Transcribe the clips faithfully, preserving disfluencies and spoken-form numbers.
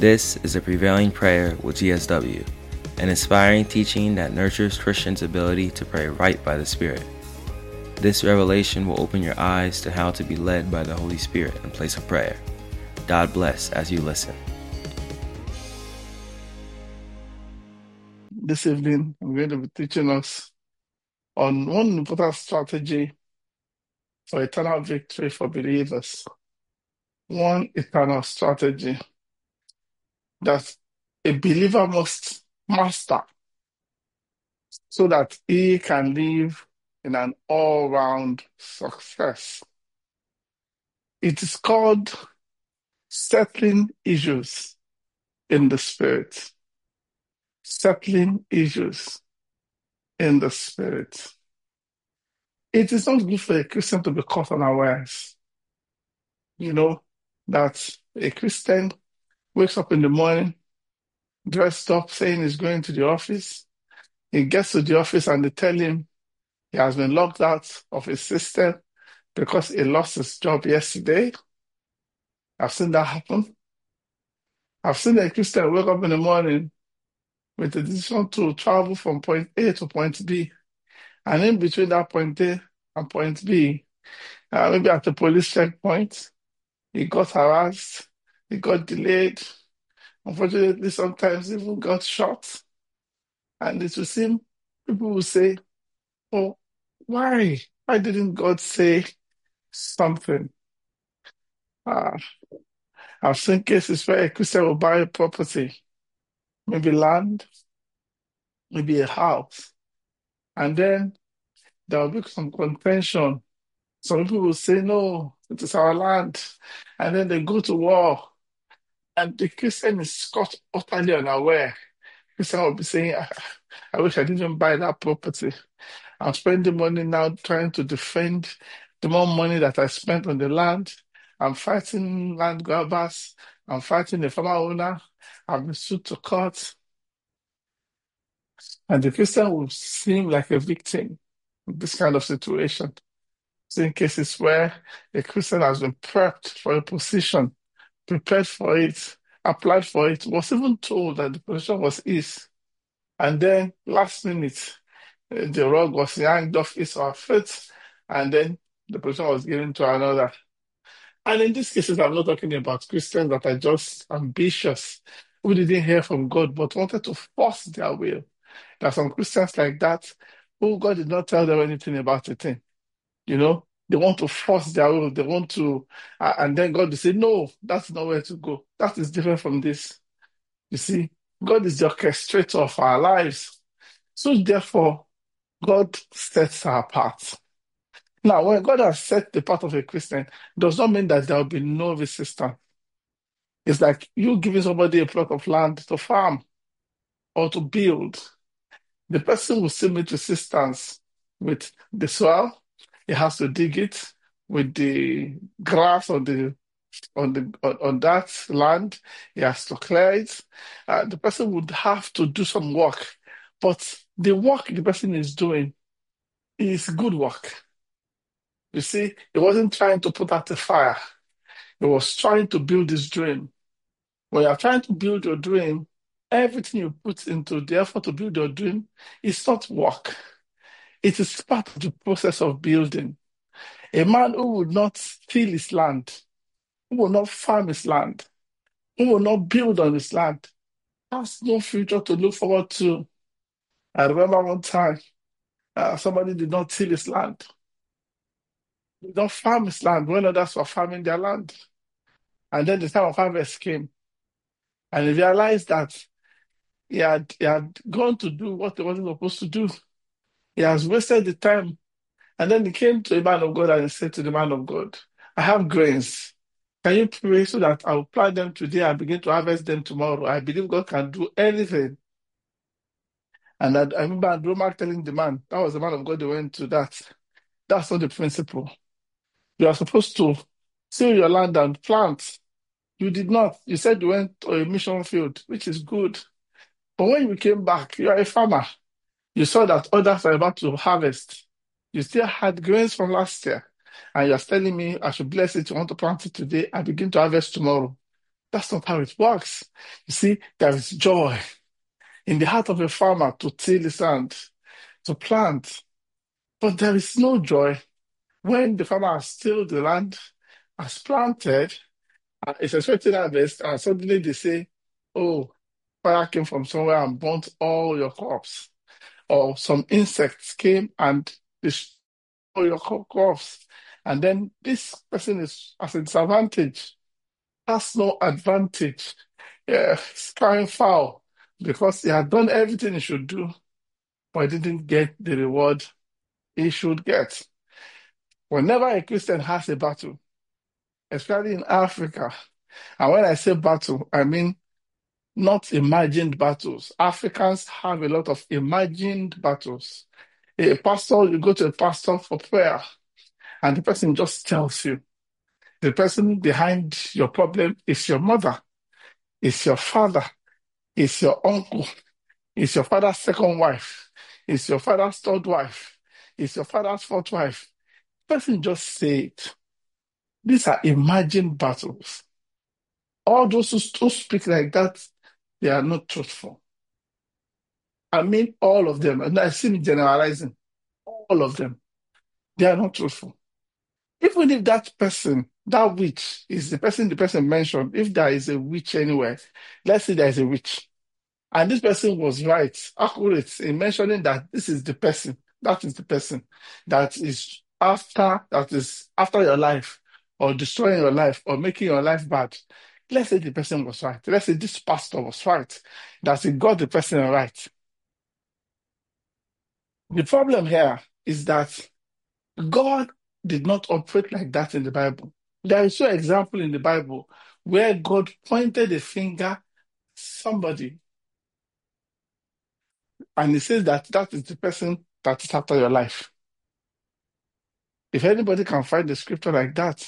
This is a Prevailing Prayer with G S W, an inspiring teaching that nurtures Christians' ability to pray right by the Spirit. This revelation will open your eyes to how to be led by the Holy Spirit in place of prayer. God bless as you listen. This evening, I'm going to be teaching us on one important strategy for eternal victory for believers. One eternal strategy that a believer must master so that he can live in an all-round success. It is called settling issues in the Spirit. Settling issues in the Spirit. It is not good for a Christian to be caught unawares. You know, that a Christian wakes up in the morning, dressed up, saying he's going to the office. He gets to the office and they tell him he has been locked out of his system because he lost his job yesterday. I've seen that happen. I've seen a Christian wake up in the morning with the decision to travel from point A to point B. And in between that point A and point B, uh, maybe at the police checkpoint, he got harassed, he got delayed. Unfortunately, sometimes even got shot. And it will seem, people will say, oh, why? Why didn't God say something? Uh, I've seen cases where a Christian will buy a property, maybe land, maybe a house, and then there will be some contention. Some people will say, no, it is our land. And then they go to war, and the Christian is caught utterly unaware. Christian will be saying, I, I wish I didn't buy that property. I'm spending money now trying to defend the more money that I spent on the land. I'm fighting land grabbers. I'm fighting the farmer owner. I've been sued to court. And the Christian will seem like a victim in this kind of situation. In cases where a Christian has been prepped for a position, prepared for it, applied for it, was even told that the position was his. And then last minute, the rug was yanked off his or her feet, and then the position was given to another. And in these cases, I'm not talking about Christians that are just ambitious, who didn't hear from God, but wanted to force their will. There are some Christians like that, who God did not tell them anything about a thing. You know, they want to force their will, they want to, uh, and then God will say, no, that's not where to go. That is different from this. You see, God is the orchestrator of our lives. So therefore, God sets our path. Now, when God has set the path of a Christian, does not mean that there will be no resistance. It's like you giving somebody a plot of land to farm or to build. The person will still meet resistance with the soil. He has to dig it with the grass on the on the on, on that land. He has to clear it. Uh, the person would have to do some work, but the work the person is doing is good work. You see, he wasn't trying to put out a fire. He was trying to build his dream. When you're trying to build your dream, everything you put into the effort to build your dream is not work. It is part of the process of building. A man who will not till his land, who will not farm his land, who will not build on his land, has no future to look forward to. I remember one time, uh, somebody did not till his land. Did not farm his land when others were farming their land. And then the time of harvest came. And he realized that he had, he had gone to do what he wasn't supposed to do. He has wasted the time. And then he came to a man of God and he said to the man of God, I have grains. Can you pray so that I will plant them today and begin to harvest them tomorrow? I believe God can do anything. And I, I remember Andrew Mark telling the man, that was the man of God, they went to that. That's not the principle. You are supposed to till your land and plant. You did not. You said you went to a mission field, which is good. But when you came back, you are a farmer. You saw that others are about to harvest. You still had grains from last year. And you're telling me I should bless it, you want to plant it today, and begin to harvest tomorrow. That's not how it works. You see, there is joy in the heart of a farmer to till his land, to plant. But there is no joy when the farmer has tilled the land, has planted, uh, is expecting harvest, and suddenly they say, oh, fire came from somewhere and burnt all your crops. Or some insects came and destroyed your cro- crops. And then this person is at a disadvantage, has no advantage. Yeah, it's crying foul because he had done everything he should do, but he didn't get the reward he should get. Whenever a Christian has a battle, especially in Africa, and when I say battle, I mean not imagined battles. Africans have a lot of imagined battles. A pastor, you go to a pastor for prayer, and the person just tells you. The person behind your problem is your mother, is your father, is your uncle, is your father's second wife, is your father's third wife, is your father's fourth wife. The person just say it. These are imagined battles. All those who, who speak like that, they are not truthful. I mean, all of them, and I see me generalizing, all of them, they are not truthful. Even if that person, that witch, is the person the person mentioned, if there is a witch anywhere, let's say there is a witch, and this person was right, accurate in mentioning that this is the person, that is the person that is after, that is after your life, or destroying your life, or making your life bad. Let's say the person was right. Let's say this pastor was right, that he got the person right. The problem here is that God did not operate like that in the Bible. There is no example in the Bible where God pointed a finger at somebody and he says that that is the person that is after your life. If anybody can find a scripture like that,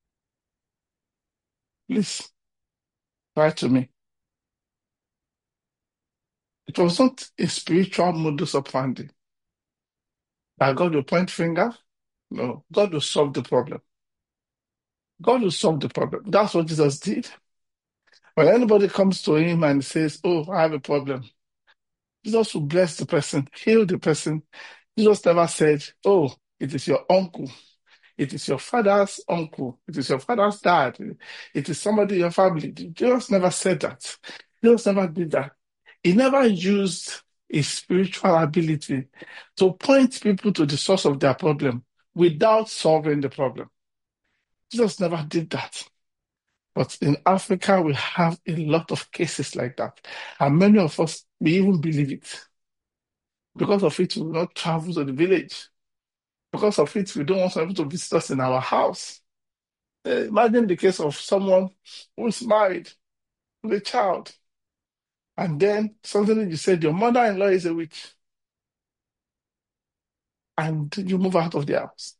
please write to me. It was not a spiritual modus operandi that God will point finger. No, God will solve the problem. God will solve the problem. That's what Jesus did. When anybody comes to him and says, oh, I have a problem, Jesus will bless the person, heal the person. Jesus never said, oh, it is your uncle. It is your father's uncle. It is your father's dad. It is somebody in your family. Jesus never said that. Jesus never did that. He never used his spiritual ability to point people to the source of their problem without solving the problem. Jesus never did that. But in Africa, we have a lot of cases like that. And many of us, we even believe it. Because of it, we will not travel to the village. Because of it, we don't want people to visit us in our house. Uh, imagine the case of someone who is married with a child, and then suddenly you said your mother-in-law is a witch, and you move out of the house.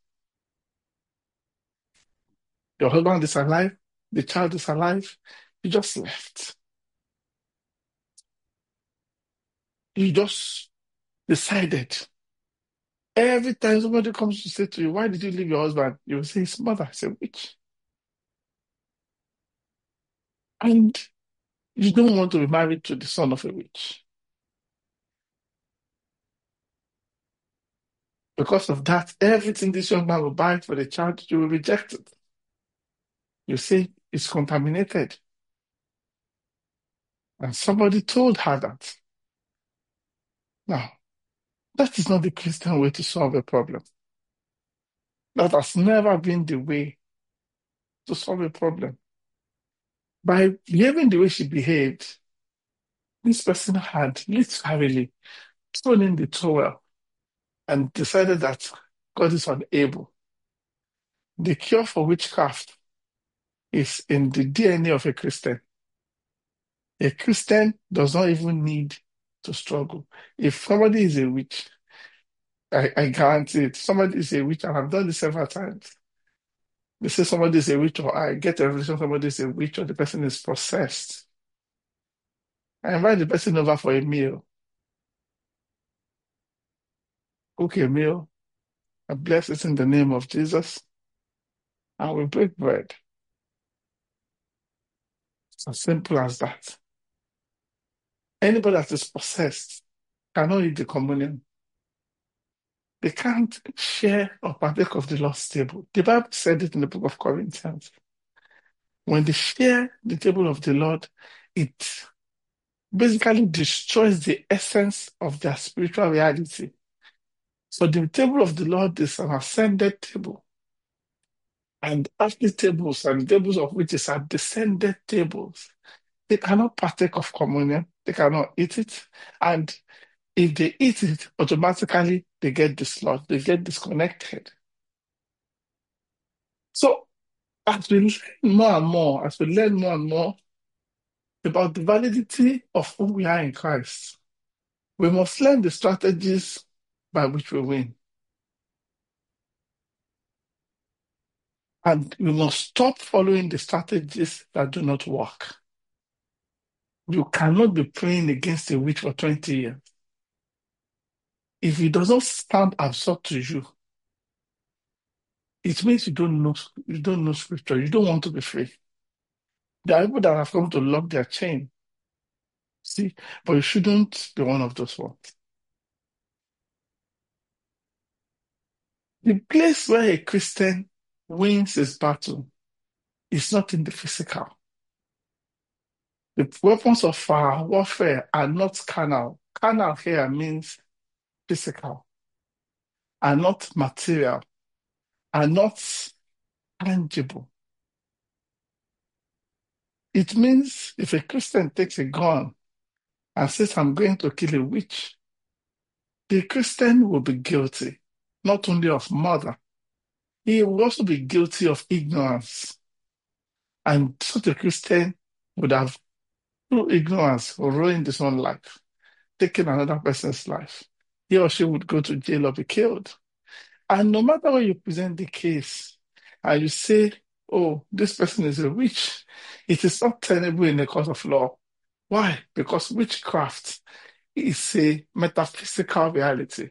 Your husband is alive, the child is alive, you just left. You just decided. Every time somebody comes to say to you, why did you leave your husband? You will say his mother is a witch. And you don't want to be married to the son of a witch. Because of that, everything this young man will buy for the child, you will reject it. You say it's contaminated. And somebody told her that. Now, that is not the Christian way to solve a problem. That has never been the way to solve a problem. By behaving the way she behaved, this person had literally thrown in the towel and decided that God is unable. The cure for witchcraft is in the D N A of a Christian. A Christian does not even need to struggle. If somebody is a witch, I, I guarantee it, somebody is a witch, and I've done this several times. They say somebody is a witch, or I get a revelation somebody is a witch, or the person is possessed. I invite the person over for a meal. Cook a meal. I bless it in the name of Jesus. And we break bread. It's as simple as that. Anybody that is possessed cannot eat the communion. They can't share or partake of the Lord's table. The Bible said it in the book of Corinthians. When they share the table of the Lord, it basically destroys the essence of their spiritual reality. So the table of the Lord is an ascended table. And earthly tables and tables of witches are descended tables. They cannot partake of communion. They cannot eat it. And if they eat it, automatically they get dislodged. They get disconnected. So as we learn more and more, as we learn more and more about the validity of who we are in Christ, we must learn the strategies by which we win. And we must stop following the strategies that do not work. You cannot be praying against a witch for twenty years. If it does not stand absurd to you, it means you don't know you don't know scripture. You don't want to be free. There are people that have come to lock their chain. See, but you shouldn't be one of those ones. The place where a Christian wins his battle is not in the physical. The weapons of our warfare are not carnal. Carnal here means physical, are not material, are not tangible. It means if a Christian takes a gun and says, I'm going to kill a witch, the Christian will be guilty, not only of murder, he will also be guilty of ignorance. And such a Christian would have, through ignorance, ruined his own life, taken another person's life. He or she would go to jail or be killed. And no matter how you present the case, and you say, oh, this person is a witch, it is not tenable in the court of law. Why? Because witchcraft is a metaphysical reality.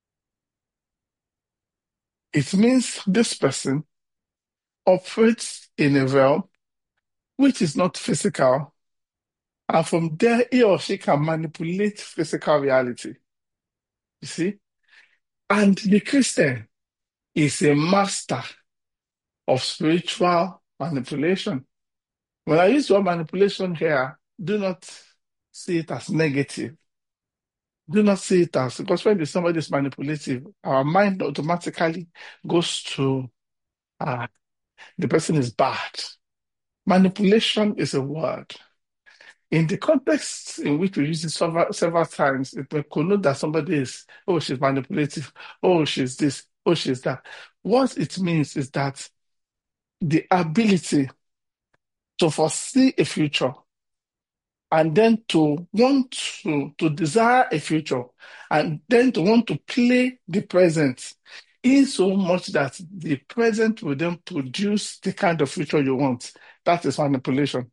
It means this person operates in a realm which is not physical, and from there he or she can manipulate physical reality. You see? And the Christian is a master of spiritual manipulation. When I use the word manipulation here, do not see it as negative. Do not see it as, because when somebody is manipulative, our mind automatically goes to uh, the person is bad. Manipulation is a word. In the context in which we use it several, several times, it may connote that somebody is, oh, she's manipulative, oh, she's this, oh, she's that. What it means is that the ability to foresee a future and then to want to, to desire a future and then to want to play the present in so much that the present will then produce the kind of future you want. That is manipulation.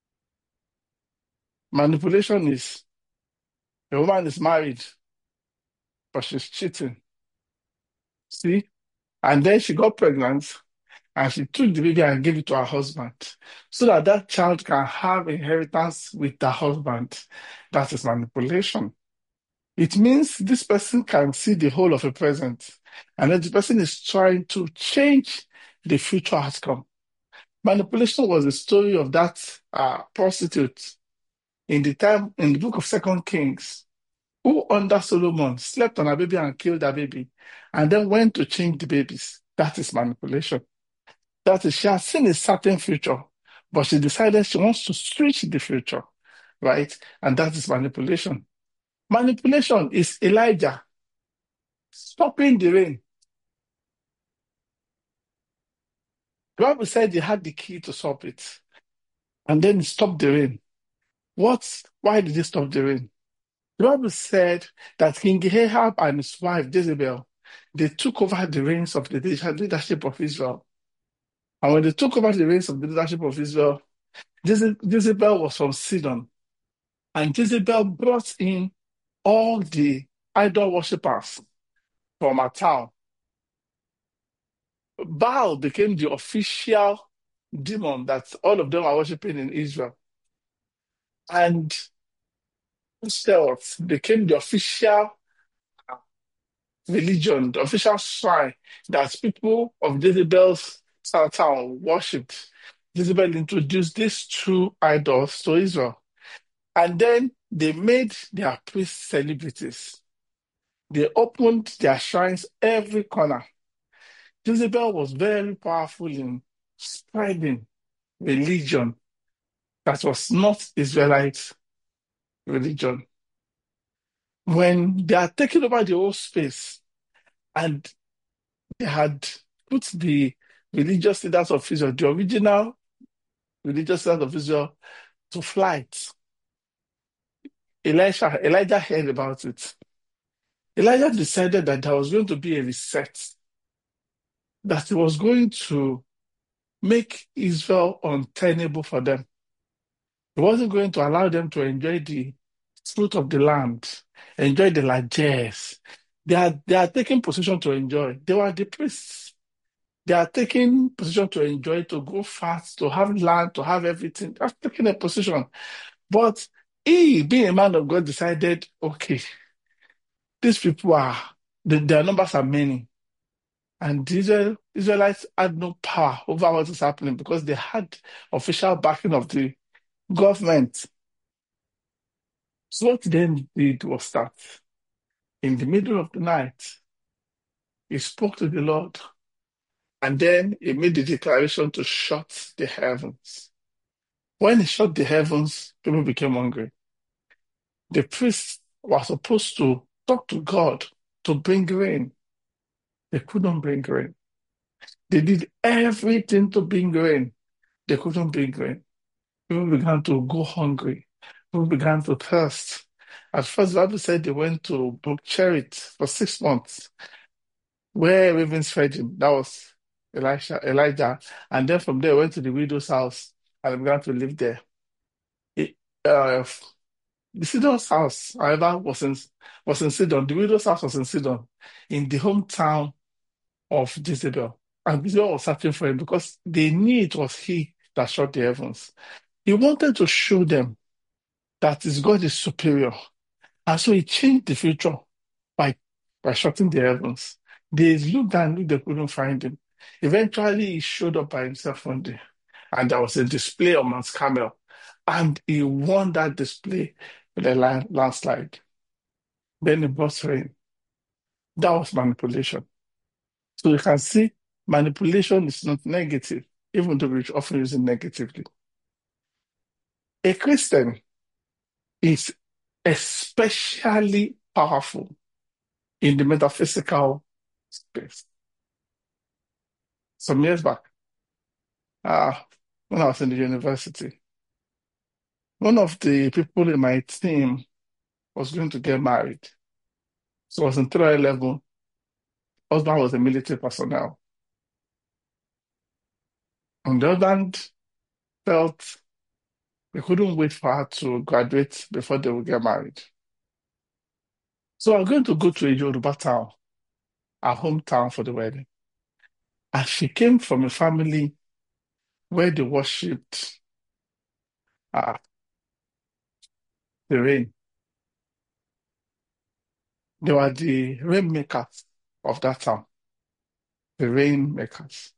Manipulation is a woman is married, but she's cheating. See? And then she got pregnant and she took the baby and gave it to her husband so that that child can have inheritance with the husband. That is manipulation. It means this person can see the whole of a present, and then the person is trying to change the future outcome. Manipulation was the story of that uh, prostitute in the time in the book of Second Kings, who under Solomon slept on a baby and killed a baby, and then went to change the babies. That is manipulation. That is, she has seen a certain future, but she decided she wants to switch the future, right? And that is manipulation. Manipulation is Elijah stopping the rain. The Bible said he had the key to stop it, and then he stopped the rain. What? Why did he stop the rain? The Bible said that King Ahab and his wife Jezebel, they took over the reins of the leadership of Israel. And when they took over the reins of the leadership of Israel, Jezebel was from Sidon. And Jezebel brought in all the idol worshippers from her town. Baal became the official demon that all of them are worshiping in Israel. And Celts became the official religion, the official shrine that people of Jezebel's town worshipped. Jezebel introduced these two idols to Israel. And then they made their priests celebrities. They opened their shrines every corner. Jezebel was very powerful in spreading religion that was not Israelite religion. When they had taken over the whole space and they had put the religious leaders of Israel, the original religious leaders of Israel, to flight, Elisha, Elijah heard about it. Elijah decided that there was going to be a reset, that he was going to make Israel untenable for them. He wasn't going to allow them to enjoy the fruit of the land, enjoy the largesse. They are, they are taking position to enjoy. They were the priests. They are taking position to enjoy, to go fast, to have land, to have everything. They are taking a position. But he, being a man of God, decided, okay, these people are, the, their numbers are many. And the Israel, Israelites had no power over what is happening because they had official backing of the government. So what they then did was that in the middle of the night, he spoke to the Lord, and then he made the declaration to shut the heavens. When he shut the heavens, people became hungry. The priests were supposed to talk to God to bring rain. They couldn't bring rain. They did everything to bring rain. They couldn't bring rain. People began to go hungry. People began to thirst. At first, the Bible said they went to Brook Cherith for six months, where ravens fed him. That was Elisha, Elijah. And then from there, went to the widow's house and began to live there. It, uh, the Sidon's house, however, was in, was in Sidon. The widow's house was in Sidon, in the hometown of Jezebel. And Jezebel was searching for him because they knew it was he that shut the heavens. He wanted to show them that his God is superior. And so he changed the future by, by shutting the heavens. They looked and looked, they couldn't find him. Eventually, he showed up by himself one day. And there was a display on Mount Carmel. And he won that display with a land, landslide. Then he brought rain. That was manipulation. So you can see manipulation is not negative, even though we often use it negatively. A Christian is especially powerful in the metaphysical space. Some years back, uh, when I was in the university, one of the people in my team was going to get married. So I was in three level. Husband was a military personnel. On the other hand, felt they couldn't wait for her to graduate before they would get married. So I'm going to go to a Yoruba town, our hometown, for the wedding. And she came from a family where they worshipped uh, the rain. They were the rainmakers of that town, the rainmakers.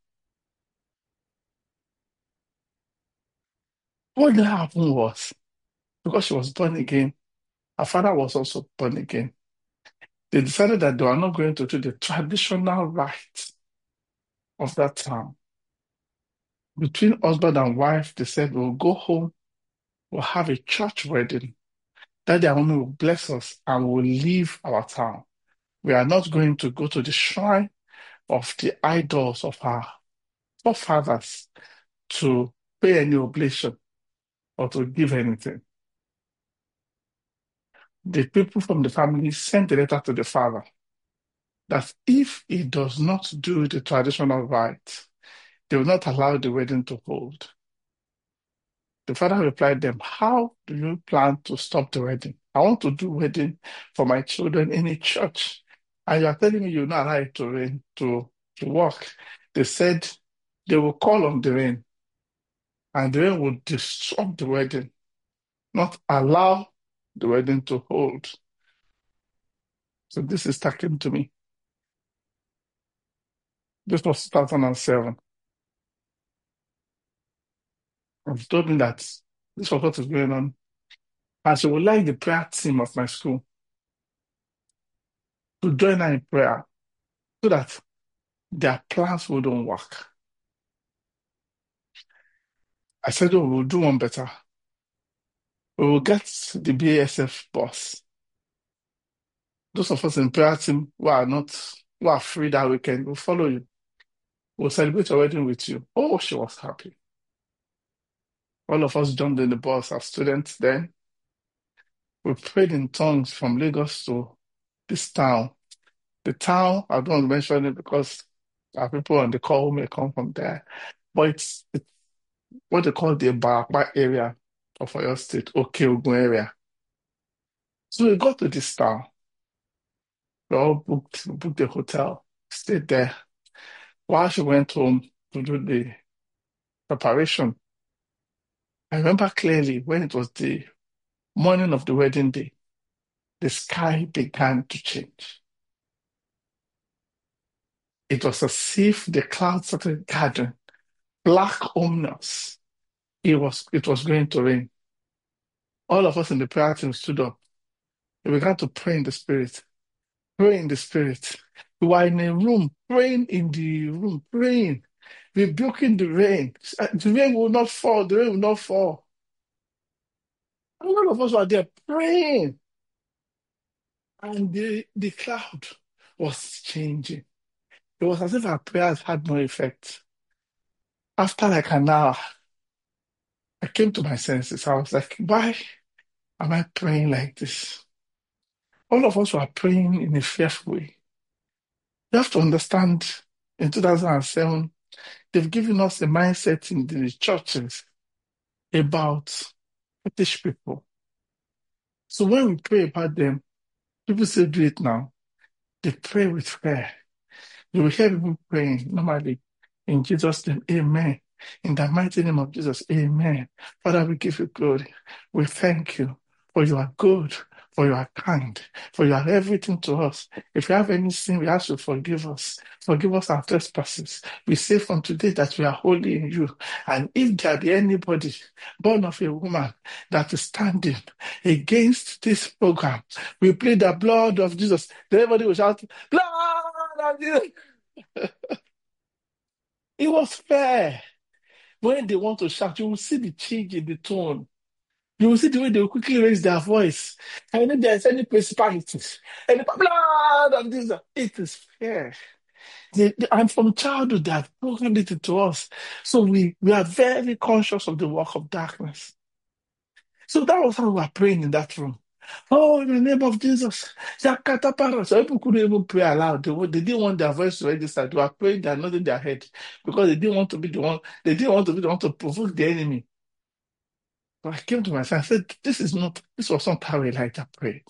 What then happened was, because she was born again, her father was also born again. They decided that they were not going to do the traditional rites of that town. Between husband and wife, they said, we'll go home, we'll have a church wedding. That their woman will bless us and we'll leave our town. We are not going to go to the shrine of the idols of our forefathers to pay any oblation or to give anything. The people from the family sent a letter to the father that if he does not do the traditional rite, they will not allow the wedding to hold. The father replied them, how do you plan to stop the wedding? I want to do wedding for my children in a church. And you are telling me you're not allowed to rain, to, to work. They said they will call on the rain and the rain will disrupt the wedding. not allow the wedding to hold. So this is talking to me. This was two thousand seven. And she told me that this was what is going on. And she would like the prayer team of my school to join her in prayer so that their plans wouldn't work. I said, oh, we'll do one better. We will get the B A S F bus. Those of us in prayer team who are not, who are free that weekend, will follow you. We'll celebrate your wedding with you. Oh, she was happy. All of us jumped in the bus as students then. We prayed in tongues from Lagos to this town. The town, I don't mention it because there are people on the call who may come from there. But it's, it's what they call the Barapa area of Oyo State, Okeogun area. So we got to this town. We all booked, booked the hotel, stayed there. While she went home to do the preparation, I remember clearly when it was the morning of the wedding day, the sky began to change. It was as if the clouds started gathering, black ominous. It was, it was going to rain. All of us in the prayer team stood up. We began to pray in the spirit, pray in the spirit. We were in a room, praying in the room, praying, rebuking the rain. The rain will not fall, the rain will not fall. And all of us were there praying. And the, the cloud was changing. It was as if our prayers had no effect. After like an hour, I came to my senses. I was like, why am I praying like this? All of us were praying in a fearful way. You have to understand, in two thousand seven, they've given us a mindset in the churches about British people. So when we pray about them, people say, do it now. They pray with fear. You will hear people praying normally in Jesus' name, amen. In the mighty name of Jesus, amen. Father, we give you glory. We thank you for you are good, for you are kind, for you are everything to us. If you have any sin, we ask you to forgive us. Forgive us our trespasses. We say from today that we are holy in you. And if there be anybody born of a woman that is standing against this program, we plead the blood of Jesus. Everybody will shout, blood of Jesus. It was fair. When they want to shout, you will see the change in the tone. You will see the way they will quickly raise their voice. And if there's any principalities, any blood of this, it is fair. They, they- and from childhood, they have programmed it into us. So we, we are very conscious of the work of darkness. So that was how we were praying in that room. Oh, in the name of Jesus. Yakatapara. So people couldn't even pray aloud. They, wa- they didn't want their voice to register. They were praying, they are nodding their head because they didn't want to be the one, they didn't want to be the one to provoke the enemy. But I came to myself, I said, this is not, this was not how Elijah prayed.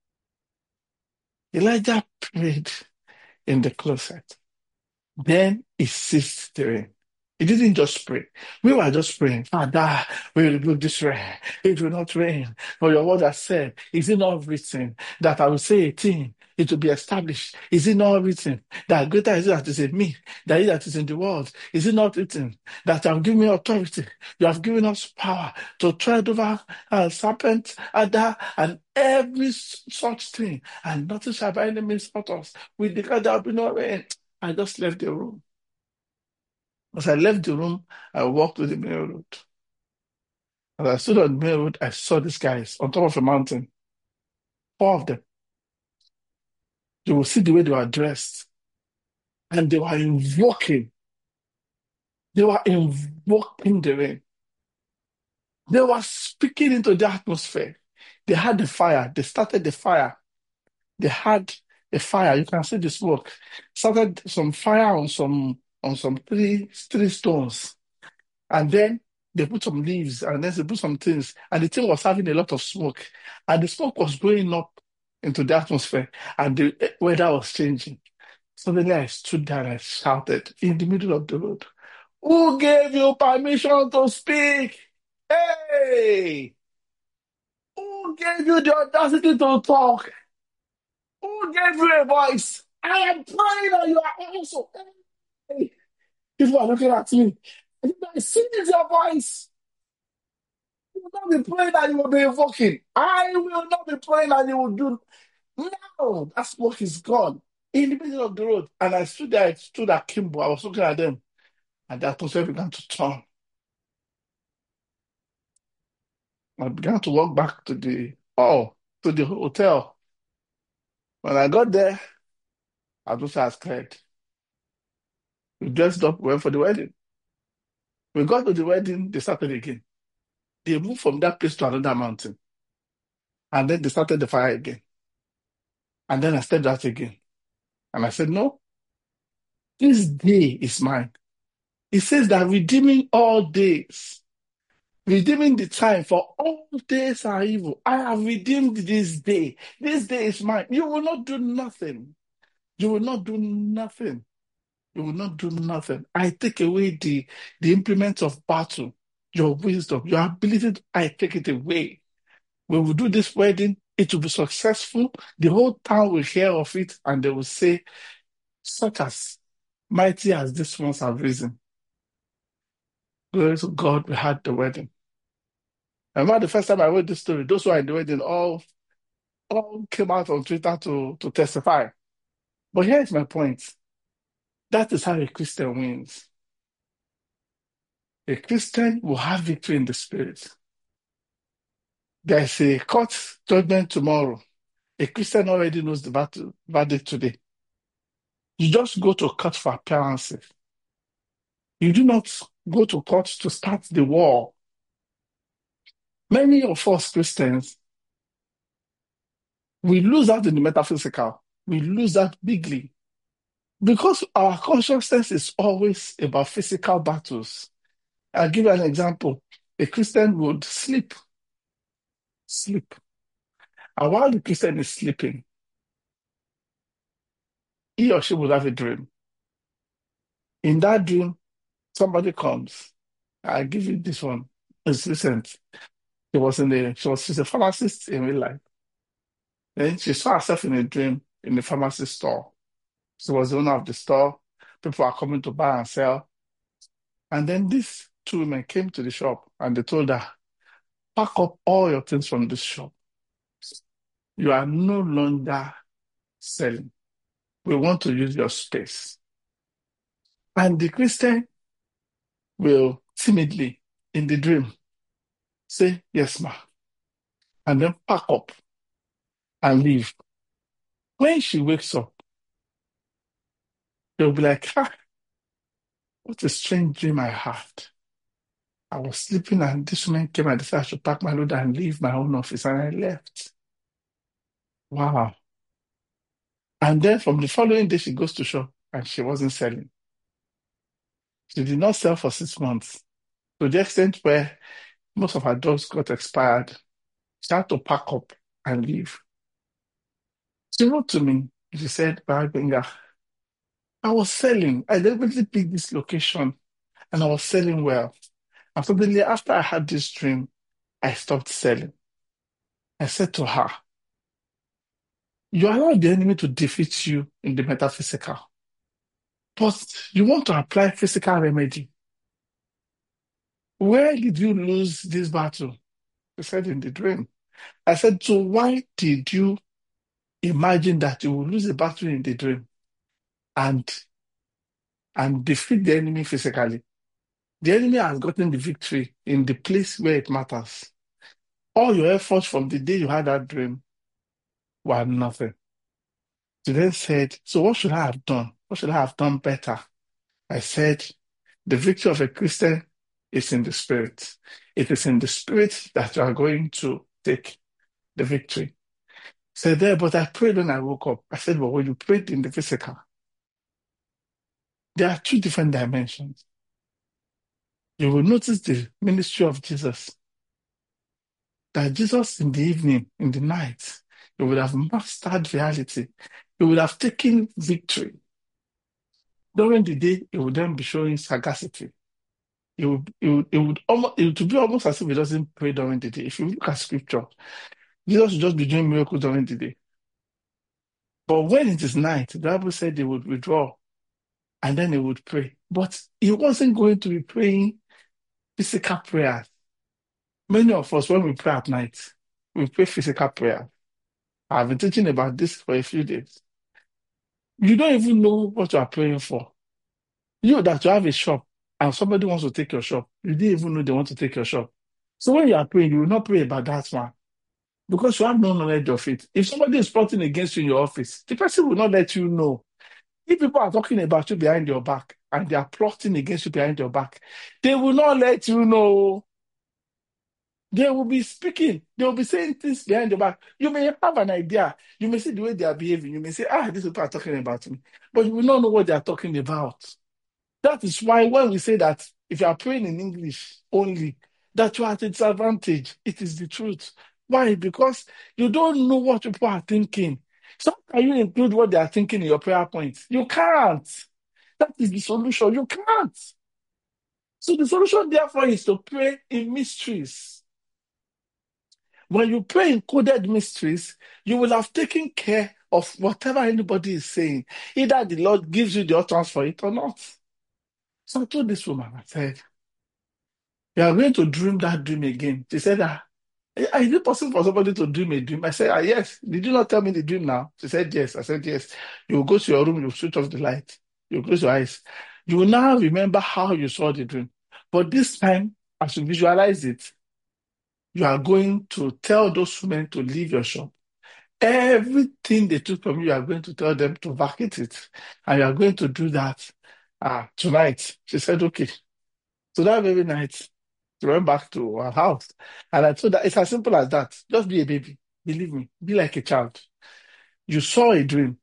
Elijah prayed in the closet. Then he ceased the rain. He didn't just pray. We were just praying, Father, we rebuke this rain. It will not rain. For your word has said, is it not written that I will say a thing, it will be established? Is it not written that greater is it that is in me than he that is in the world? Is it not written that you have given me authority? You have given us power to tread over uh, serpents, adder, and every s- such thing, and nothing shall by any means hurt us. We declare there will be no rain. I just left the room. As I left the room, I walked to the main road. As I stood on the main road, I saw these guys on top of a mountain. Four of them. You will see the way they were dressed. And they were invoking. They were invoking the rain. They were speaking into the atmosphere. They had the fire. They started the fire. They had a fire. You can see the smoke. Started some fire on some on some three three stones. And then they put some leaves and then they put some things. And the thing was having a lot of smoke. And the smoke was going up into the atmosphere. And the weather was changing. Suddenly I stood there and I shouted in the middle of the road, who gave you permission to speak? Hey! Who gave you the audacity to talk? Who gave you a voice? I am praying and you are also. Hey, people are looking at me. I see is your voice. You will not be praying and you will be invoking. I will not be praying and you will do. No, that smoke is gone. In the middle of the road. And I stood there, I stood at Kimbo. I was looking at them. And the atmosphere began to turn. I began to walk back to the oh, to the hotel. When I got there, I was just scared. We dressed up, went for the wedding. We got to the wedding, they started again. They moved from that place to another mountain. And then they started the fire again. And then I stepped out again. And I said, no, this day is mine. It says that redeeming all days, redeeming the time, for all days are evil. I have redeemed this day. This day is mine. You will not do nothing. You will not do nothing. You will not do nothing. I take away the, the implements of battle, your wisdom, your ability. I take it away. When we do this wedding, it will be successful. The whole town will hear of it and they will say, such as mighty as these ones have risen. Glory to God, we had the wedding. I remember the first time I read this story, those who are in the wedding all, all came out on Twitter to, to testify. But here's my point. That is how a Christian wins. A Christian will have victory in the spirit. There's a court judgment tomorrow. A Christian already knows the battle, verdict today. You just go to court for appearances. You do not go to court to start the war. Many of us Christians, we lose out in the metaphysical. We lose out bigly. Because our consciousness is always about physical battles. I'll give you an example. A Christian would sleep. Sleep. And while the Christian is sleeping, he or she will have a dream. In that dream, somebody comes. I'll give you this one. It's recent. She was in the, she was, she's a pharmacist in real life. Then she saw herself in a dream in the pharmacy store. She was the owner of the store. People are coming to buy and sell. And then these two women came to the shop and they told her, pack up all your things from this shop. You are no longer selling. We want to use your space. And the Christian will timidly, in the dream, say, yes, ma. And then pack up and leave. When she wakes up, they'll be like, ah, what a strange dream I had. I was sleeping and this woman came and decided I should pack my load and leave my own office, and I left. Wow. And then from the following day, she goes to shop and she wasn't selling. She did not sell for six months to the extent where most of her drugs got expired. She had to pack up and leave. She wrote to me. She said, Barabenga, I was selling. I deliberately picked this location and I was selling well. And suddenly, after I had this dream, I stopped selling. I said to her, you allow the enemy to defeat you in the metaphysical, but you want to apply physical remedy. Where did you lose this battle? She said, in the dream. I said, so why did you imagine that you will lose a battle in the dream and, and defeat the enemy physically? The enemy has gotten the victory in the place where it matters. All your efforts from the day you had that dream were nothing. She then said, so what should I have done? What should I have done better? I said, the victory of a Christian is in the spirit. It is in the spirit that you are going to take the victory. Said there, but I prayed when I woke up. I said, well, when you prayed in the physical, there are two different dimensions. You will notice the ministry of Jesus. That Jesus in the evening, in the night, he would have mastered reality. He would have taken victory. During the day, he would then be showing sagacity. It would, it would, it would, almost, it would be almost as if he doesn't pray during the day. If you look at scripture, Jesus will just be doing miracles during the day. But when it is night, the Bible said they would withdraw and then they would pray. But he wasn't going to be praying physical prayers. Many of us, when we pray at night, we pray physical prayer. I've been teaching about this for a few days. You don't even know what you are praying for. You that you have a shop and somebody wants to take your shop, you didn't even know they want to take your shop. So when you are praying, you will not pray about that one because you have no knowledge of it. If somebody is plotting against you in your office, the person will not let you know. If people are talking about you behind your back and they are plotting against you behind your back, they will not let you know. They will be speaking. They will be saying things behind your back. You may have an idea. You may see the way they are behaving. You may say, ah, these people are talking about me. But you will not know what they are talking about. That is why when we say that if you are praying in English only, that you are at a disadvantage, it is the truth. Why? Because you don't know what people are thinking. So how can you include what they are thinking in your prayer points? You can't. That is the solution. You can't. So the solution, therefore, is to pray in mysteries. When you pray in coded mysteries, you will have taken care of whatever anybody is saying. Either the Lord gives you the utterance for it or not. So I told this woman, I said, you are going to dream that dream again. She said, ah, is it possible for somebody to dream a dream? I said, ah, yes. Did you not tell me the dream now? She said, yes. I said, yes. You will go to your room, you will switch off the light. You will close your eyes. You will now remember how you saw the dream. But this time, as you visualize it, you are going to tell those women to leave your shop. Everything they took from you, you are going to tell them to vacate it. And you are going to do that ah, tonight. She said, okay. So that very night, she went back to her house. And I told her, it's as simple as that. Just be a baby. Believe me. Be like a child. You saw a dream.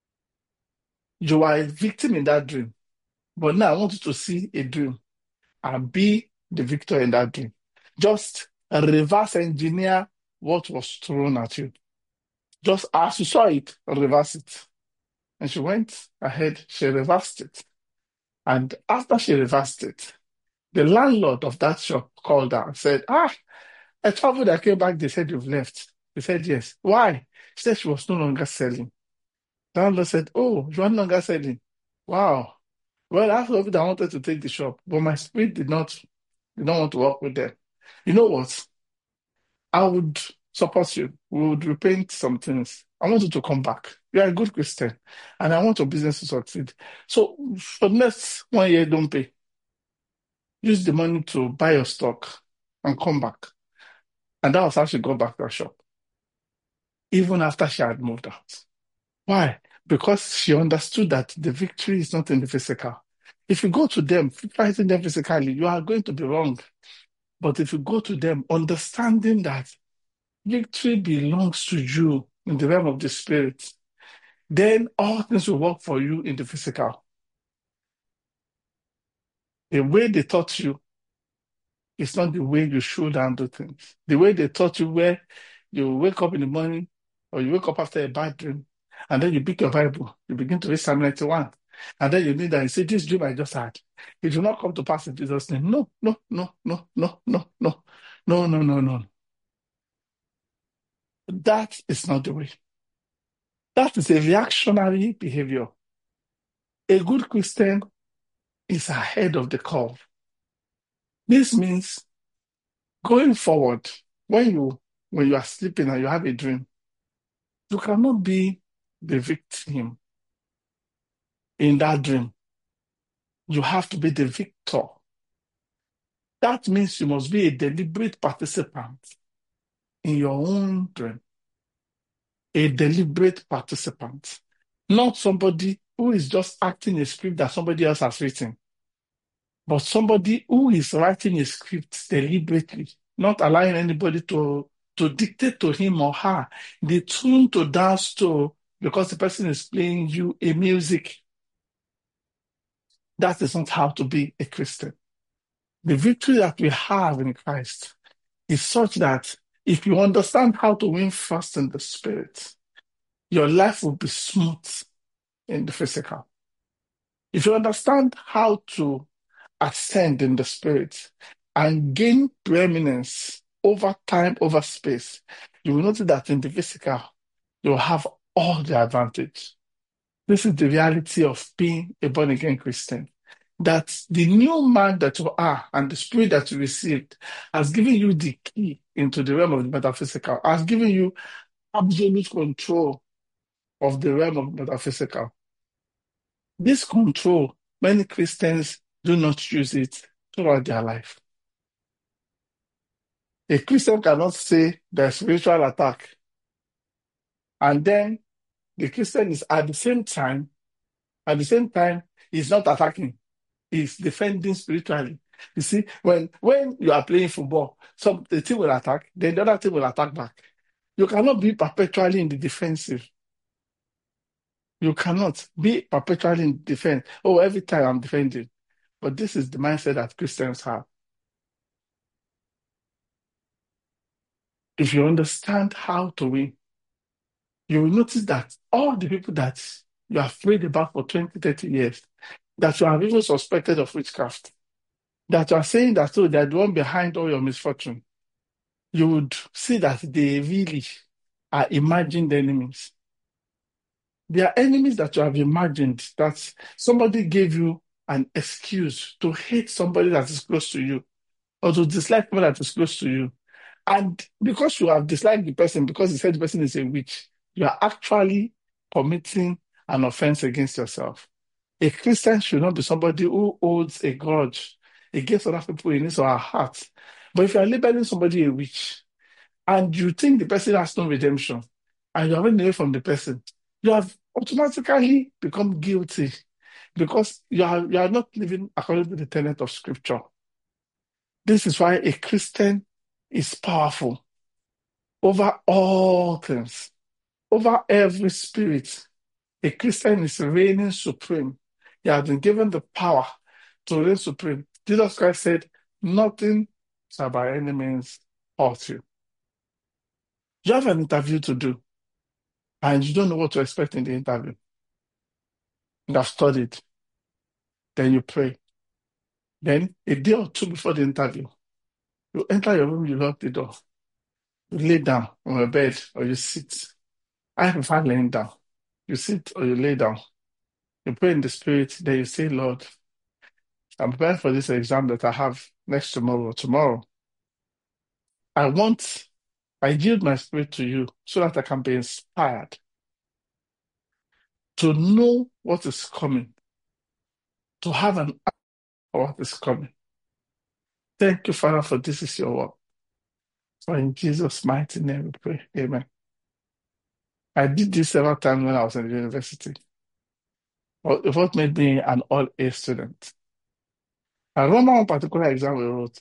You are a victim in that dream. But now I want you to see a dream and be the victor in that dream. Just reverse engineer what was thrown at you. Just as you saw it, reverse it. And she went ahead, she reversed it. And after she reversed it, the landlord of that shop called her and said, ah, I traveled, I came back, they said you've left. They said, yes. Why? She said she was no longer selling. The landlord said, oh, you are no longer selling. Wow. Well, I thought I wanted to take the shop, but my spirit did not, did not want to work with them. You know what? I would support you. We would repaint some things. I want you to come back. You are a good Christian, and I want your business to succeed. So for the next one year, don't pay. Use the money to buy your stock and come back. And that was how she got back to her shop, even after she had moved out. Why? Because she understood that the victory is not in the physical. If you go to them, fighting them physically, you are going to be wrong. But if you go to them, understanding that victory belongs to you in the realm of the spirit, then all things will work for you in the physical. The way they taught you is not the way you should handle things. The way they taught you, where you wake up in the morning or you wake up after a bad dream, and then you pick your Bible, you begin to read Psalm ninety-one, and then you need that. You say, this dream I just had, it will not come to pass in Jesus' name. No, no, no, no, no, no, no, no, no, no, no. That is not the way. That is a reactionary behavior. A good Christian is ahead of the curve. This means going forward, when you when you are sleeping and you have a dream, you cannot be the victim in that dream. You have to be the victor. That means you must be a deliberate participant in your own dream. A deliberate participant. Not somebody who is just acting a script that somebody else has written, but somebody who is writing a script deliberately, not allowing anybody to, to dictate to him or her the tune to dance to because the person is playing you a music. That is not how to be a Christian. The victory that we have in Christ is such that if you understand how to win first in the spirit, your life will be smooth in the physical. If you understand how to ascend in the spirit and gain preeminence over time, over space, you will notice that in the physical, you will have all the advantage. This is the reality of being a born again Christian. That the new man that you are and the spirit that you received has given you the key into the realm of the metaphysical, has given you absolute control of the realm of metaphysical. This control, many Christians do not use it throughout their life. A Christian cannot say there's spiritual attack, and then the Christian is at the same time, at the same time, he's not attacking, he's defending spiritually. You see, when when you are playing football, some the team will attack, then the other team will attack back. You cannot be perpetually in the defensive. You cannot be perpetually in defense. Oh, every time I'm defending. But this is the mindset that Christians have. If you understand how to win, you will notice that all the people that you are afraid about for twenty, thirty years, that you have even suspected of witchcraft, that you are saying that so they're the one behind all your misfortune, you would see that they really are imagined enemies. They are enemies that you have imagined, that somebody gave you an excuse to hate somebody that is close to you or to dislike somebody that is close to you. And because you have disliked the person, because you said the person is a witch, you are actually committing an offense against yourself. A Christian should not be somebody who holds a grudge against other people in his or her heart. But if you are labeling somebody a witch and you think the person has no redemption and you are running away from the person, you have automatically become guilty because you are, you are not living according to the tenet of Scripture. This is why a Christian is powerful over all things, over every spirit. A Christian is reigning supreme. He has been given the power to reign supreme. Jesus Christ said, nothing shall by any means hurt you. You have an interview to do, and you don't know what to expect in the interview. You have studied. Then you pray. Then, a day or two before the interview, you enter your room, you lock the door. You lay down on your bed or you sit. I prefer laying down. You sit or you lay down. You pray in the spirit, then you say, Lord, I'm prepared for this exam that I have next tomorrow. Tomorrow, I want, I yield my spirit to you so that I can be inspired to know what is coming, to have an answer for what is coming. Thank you, Father, for this is your work. For in Jesus' mighty name we pray. Amen. I did this several times when I was in the university. Well, it what made me an all-A student. I remember one particular exam we wrote.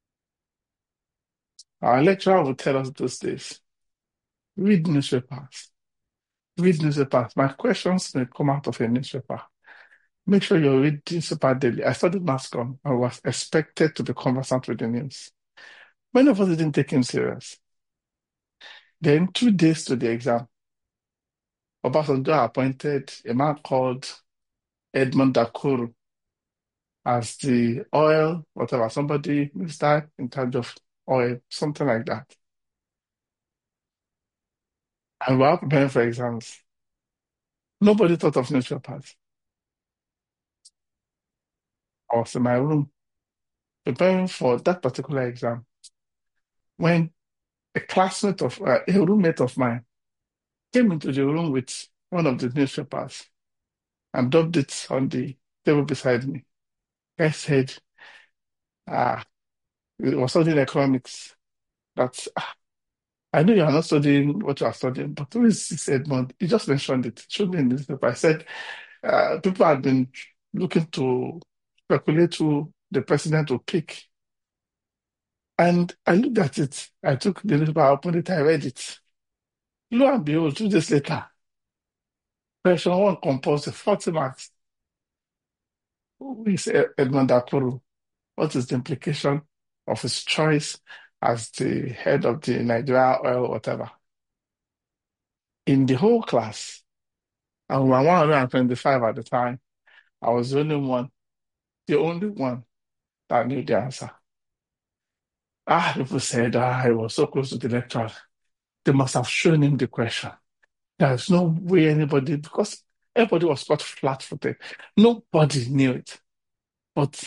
Our lecturer would tell us those days, read newspapers. Read newspapers. My questions may come out of a newspaper. Make sure you read newspaper daily. I studied mass comm. I was expected to be conversant with the news. Many of us didn't take him serious. Then, two days to the exam, Obasanjo appointed a man called Edmund Dakuru as the oil, whatever, somebody minister in charge of oil, something like that. And we were preparing for exams. Nobody thought of newspapers. I was in my room preparing for that particular exam when a classmate of, uh, a roommate of mine came into the room with one of the newspapers and dropped it on the table beside me. I said, ah, it was studying economics. That's, ah, I know you are not studying what you are studying, but who is this Edmund? He just mentioned it. It showed me in the newspaper. I said, uh, people had been looking to speculate who the president will pick. And I looked at it. I took the newspaper, I opened it, I read it. Lo and behold, two days later, question one composed forty marks. Who is Edmund Akuru? What is the implication of his choice as the head of the Nigeria oil, whatever? In the whole class, and we were one hundred twenty-five at the time, I was the only one, the only one that knew the answer. Ah, people said, ah, I was so close to the lecturer. They must have shown him the question. There's no way anybody, because everybody was caught flat-footed. Nobody knew it. But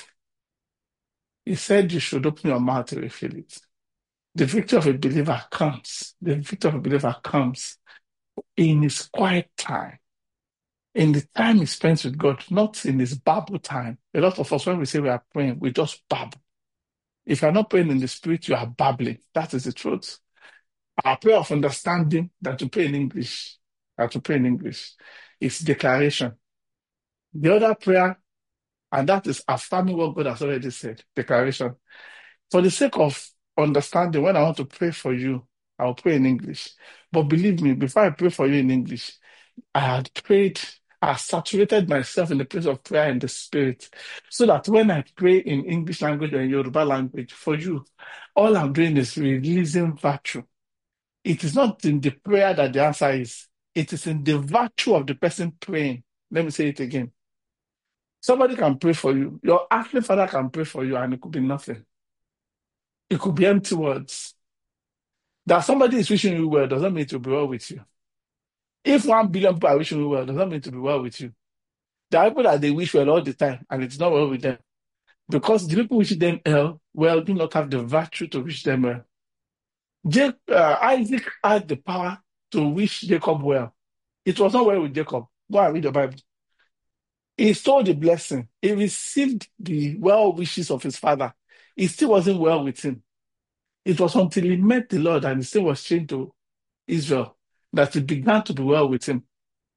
he said you should open your mouth to refill it. The victory of a believer comes. The victory of a believer comes in his quiet time, in the time he spends with God, not in his babble time. A lot of us, when we say we are praying, we just babble. If you're not praying in the spirit, you are babbling. That is the truth. Our prayer of understanding that to pray in English, that to pray in English, is declaration. The other prayer, and that is affirming what God has already said, declaration. For the sake of understanding, when I want to pray for you, I'll pray in English. But believe me, before I pray for you in English, I had prayed, I saturated myself in the place of prayer in the spirit, so that when I pray in English language or in Yoruba language for you, all I'm doing is releasing virtue. It is not in the prayer that the answer is. It is in the virtue of the person praying. Let me say it again. Somebody can pray for you. Your earthly father can pray for you, and it could be nothing. It could be empty words. That somebody is wishing you well doesn't mean it will be well with you. If one billion people are wishing you well, doesn't mean it will be well with you. There are people that they wish well all the time, and it's not well with them. Because the people wishing them well, well do not have the virtue to wish them well. Jacob, uh, Isaac had the power to wish Jacob well. It was not well with Jacob. Go and read the Bible. He saw the blessing. He received the well wishes of his father. It still wasn't well with him. It was until he met the Lord and he still was chained to Israel that it began to be well with him.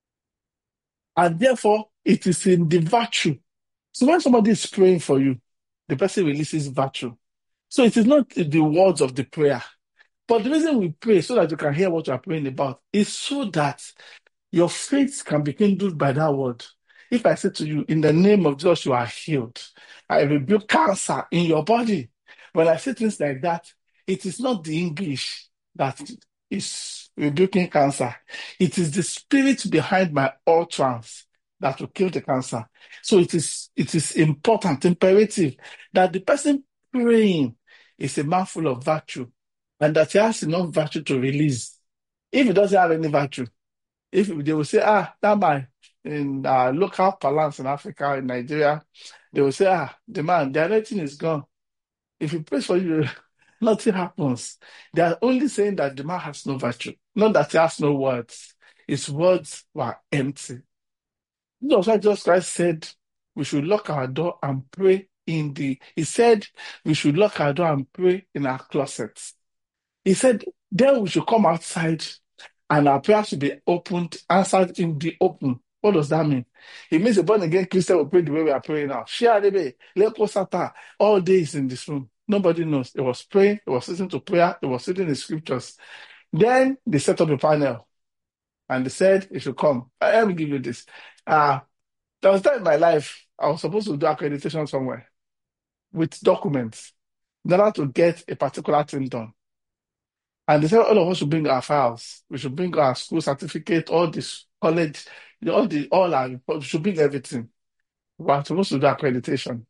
And therefore, it is in the virtue. So when somebody is praying for you, the person releases virtue. So it is not the words of the prayer. But the reason we pray so that you can hear what you are praying about is so that your faith can be kindled by that word. If I say to you, in the name of Jesus, you are healed, I rebuke cancer in your body. When I say things like that, it is not the English that is rebuking cancer. It is the spirit behind my utterance that will kill the cancer. So it is, it is important, imperative, that the person praying is a man full of virtue and that he has enough virtue to release. If he doesn't have any virtue, if they will say, ah, that man in uh, local parlance in Africa, in Nigeria, they will say, ah, the man, the anointing is gone. If he prays for you, nothing happens. They are only saying that the man has no virtue, not that he has no words. His words were empty. That's why Jesus Christ said we should lock our door and pray in the, he said we should lock our door and pray in our closets. He said, then we should come outside and our prayer should be opened, answered in the open. What does that mean? It means a born again Christian will pray the way we are praying now. Shia Rebe, Leko Sata, all days in this room. Nobody knows. It was praying, it was listening to prayer, it was reading the scriptures. Then they set up a panel and they said it should come. Uh, Let me give you this. Uh, there was a time in my life, I was supposed to do accreditation somewhere with documents in order to get a particular thing done. And they said all of us should bring our files. We should bring our school certificate, all this college, all the all our we should bring everything. We are supposed to do accreditation.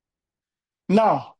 Now,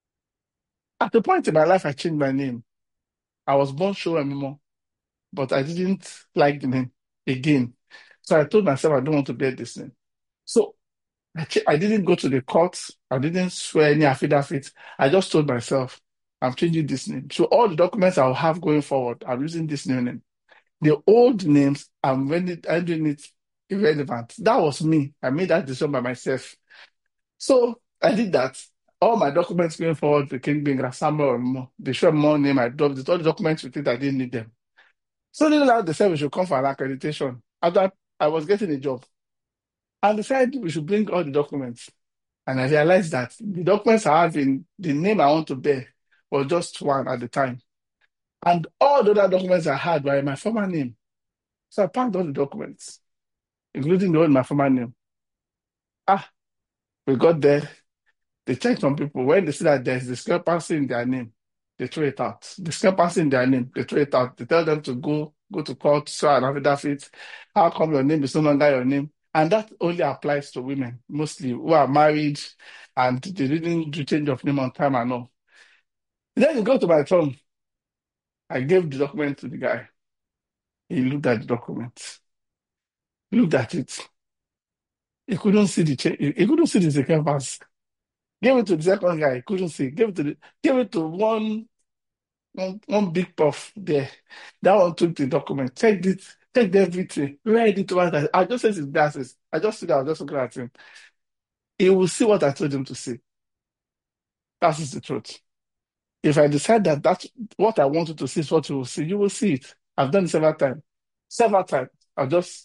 at the point in my life, I changed my name. I was born Showemimo, but I didn't like the name again. So I told myself I don't want to bear this name. So I, ch- I didn't go to the courts. I didn't swear any affidavit. I just told myself I'm changing this name. So all the documents I'll have going forward, I'm using this new name. The old names, I'm rendering rendering it irrelevant. That was me. I made that decision by myself. So I did that. All my documents going forward became being Samuel or Mo. They show more name. I dropped it. All the documents with it, I didn't need them. So then now they said we should come for an accreditation. After I was getting a job. And they said we should bring all the documents. And I realized that the documents I have in the name I want to bear was just one at the time. And all the other documents I had were in my former name. So I packed all the documents, including the one in my former name. Ah, we got there. They checked on people. When they see that there's discrepancy in their name, they throw it out. Discrepancy in their name, they throw it out. They tell them to go, go to court, show an affidavit. How come your name is no longer your name? And that only applies to women, mostly, who are married and they didn't do change of name on time and all. Then he go to my turn. I gave the document to the guy. He looked at the document. He looked at it. He couldn't see the cha- he he couldn't see the second verse. Gave it to the second guy. He couldn't see. Gave it to the gave it to one one, one big puff there. That one took the document, checked it, checked everything, read it over that. I just said his glasses. I just stood there, I was just looking at him. He will see what I told him to see. That is the truth. If I decide that that's what I wanted to see is what you will see, you will see it. I've done it several times. Several times. I'll just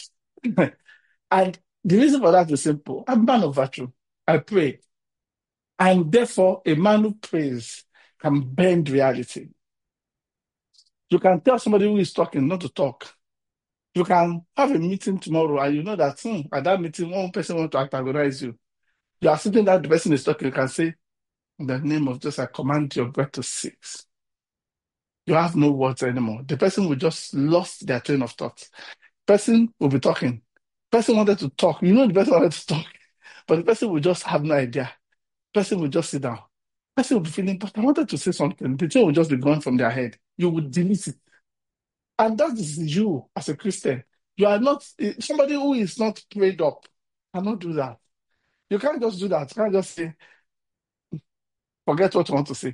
and the reason for that is simple. I'm a man of virtue. I pray. And therefore, a man who prays can bend reality. You can tell somebody who is talking not to talk. You can have a meeting tomorrow and you know that hmm, at that meeting, one person wants to antagonize you. You are sitting there, the person is talking, you can say, in the name of Jesus, I command your breath to cease. You have no words anymore. The person will just lost their train of thought. Person will be talking. Person wanted to talk. You know the person wanted to talk, but the person will just have no idea. Person will just sit down. Person will be feeling, but I wanted to say something. The thing will just be gone from their head. You would delete it. And that is you as a Christian. You are not somebody who is not prayed up. Cannot do that. You can't just do that. You can't just say, forget what you want to say.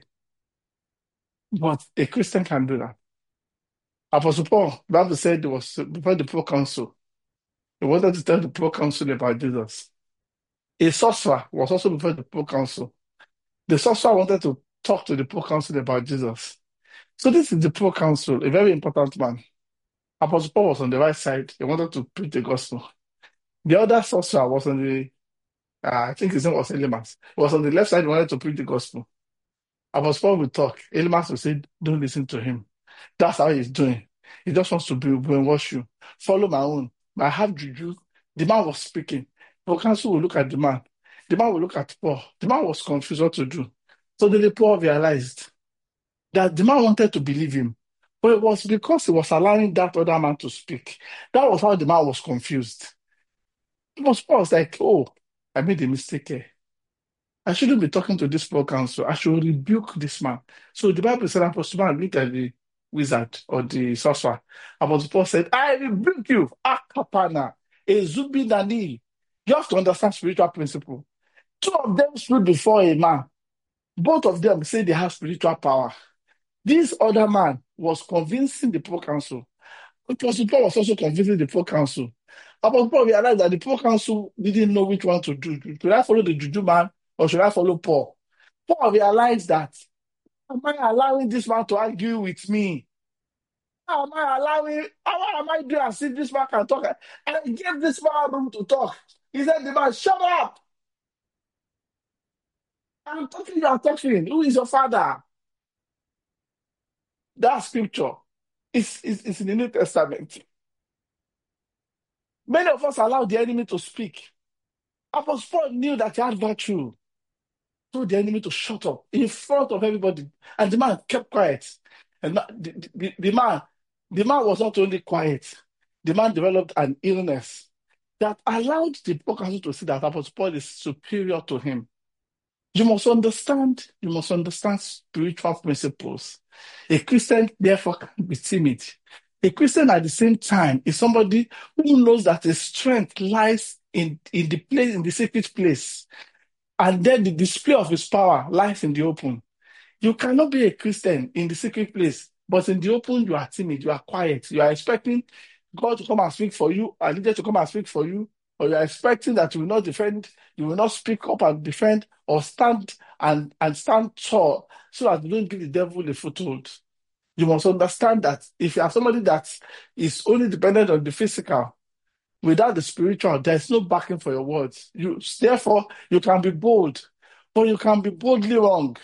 But a Christian can do that. Apostle Paul, the Bible said it was before the proconsul. He wanted to tell the proconsul about Jesus. A sorcerer was also before the proconsul. The sorcerer wanted to talk to the proconsul about Jesus. So this is the proconsul, a very important man. Apostle Paul was on the right side. He wanted to preach the gospel. The other sorcerer was on the, uh, I think his name was Elymas. He was on the left side, he wanted to preach the gospel. Apostle Paul would talk. Elymas would say, don't listen to him. That's how he's doing. He just wants to be brainwash you. Follow my own. I have juju. The man was speaking. The council will look at the man. The man will look at Paul. The man was confused what to do. So then Paul realized that the man wanted to believe him. But it was because he was allowing that other man to speak. That was how the man was confused. It was Paul was like, oh, I made a mistake here. I shouldn't be talking to this poor counsel. I should rebuke this man. So the Bible said, Apostle Paul looked at the wizard or the sorcerer. Apostle Paul said, I rebuke you. Akapana. Ezubinani. You have to understand spiritual principle. Two of them stood before a man. Both of them say they have spiritual power. This other man was convincing the poor council. Apostle Paul was also convincing the poor council. Apostle Paul realized that the poor council didn't know which one to do. Should I follow the juju man or should I follow Paul? Paul realized that, am I allowing this man to argue with me? How am I allowing, how am I doing as if this man can talk? And I gave this man room to talk. He said, the man, shut up. I'm talking, you are talking. Who is your father? That scripture is, is, is in the New Testament. Many of us allow the enemy to speak. Apostle Paul knew that he had virtue. Told the enemy to shut up in front of everybody. And the man kept quiet. And the, the, the man, the man was not only quiet, the man developed an illness that allowed the council to see that Apostle Paul is superior to him. You must understand, you must understand spiritual principles. A Christian, therefore, can be timid. A Christian at the same time is somebody who knows that his strength lies in, in the place, in the secret place. And then the display of his power lies in the open. You cannot be a Christian in the secret place, but in the open, you are timid, you are quiet. You are expecting God to come and speak for you, a leader to come and speak for you, or you are expecting that you will not defend, you will not speak up and defend, or stand and, and stand tall so that you don't give the devil a foothold. You must understand that if you are somebody that is only dependent on the physical, without the spiritual, there's no backing for your words. You, therefore, you can be bold, but you can be boldly wrong.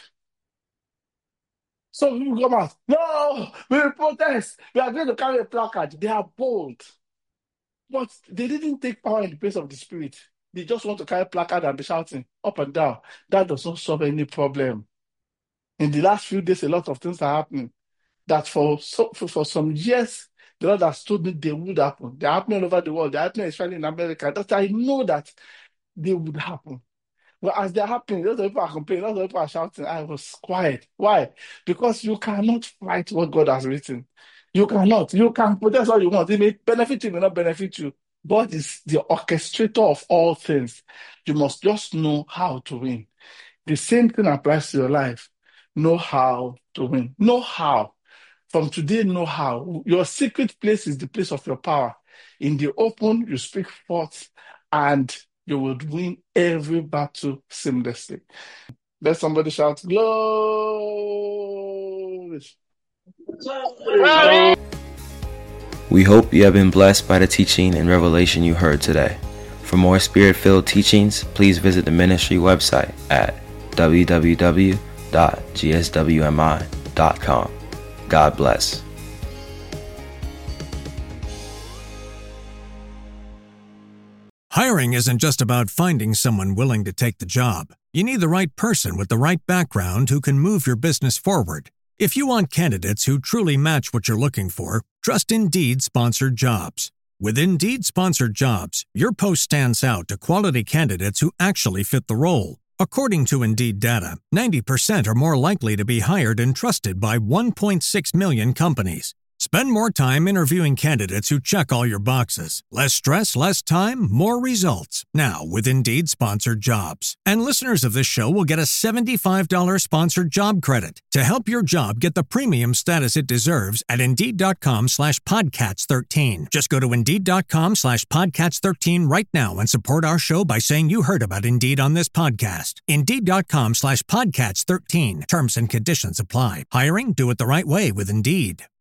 So people come out, no, we will protest. We are going to carry a placard. They are bold. But they didn't take power in the place of the spirit. They just want to carry a placard and be shouting up and down. That does not solve any problem. In the last few days, a lot of things are happening. That for, so, for, for some years, the Lord has told me they would happen. They're happening all over the world. They're happening especially in America. That I know that they would happen. But as they're happening, lots of people are complaining, lots of people are shouting. I was quiet. Why? Because you cannot fight what God has written. You cannot. You can protest all you want. It may benefit you, it may not benefit you. God is the orchestrator of all things. You must just know how to win. The same thing applies to your life. Know how to win. Know how. From today, know how. Your secret place is the place of your power. In the open, you speak forth, and you will win every battle seamlessly. Let somebody shout, glory. Glory. We hope you have been blessed by the teaching and revelation you heard today. For more spirit-filled teachings, please visit the ministry website at w w w dot g s w m i dot com. God bless. Hiring isn't just about finding someone willing to take the job. You need the right person with the right background who can move your business forward. If you want candidates who truly match what you're looking for, trust Indeed Sponsored Jobs. With Indeed Sponsored Jobs, your post stands out to quality candidates who actually fit the role. According to Indeed data, ninety percent are more likely to be hired and trusted by one point six million companies. Spend more time interviewing candidates who check all your boxes. Less stress, less time, more results. Now with Indeed Sponsored Jobs. And listeners of this show will get a seventy-five dollars sponsored job credit to help your job get the premium status it deserves at Indeed.com slash Podcats 13. Just go to Indeed.com slash Podcats 13 right now and support our show by saying you heard about Indeed on this podcast. Indeed.com slash Podcats 13. Terms and conditions apply. Hiring? Do it the right way with Indeed.